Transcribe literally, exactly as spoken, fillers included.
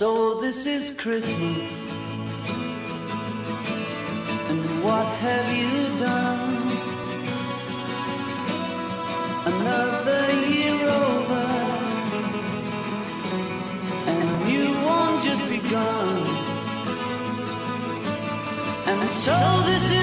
So this is Christmas, and what have you done? Another year over, and a new one just begun. And so this is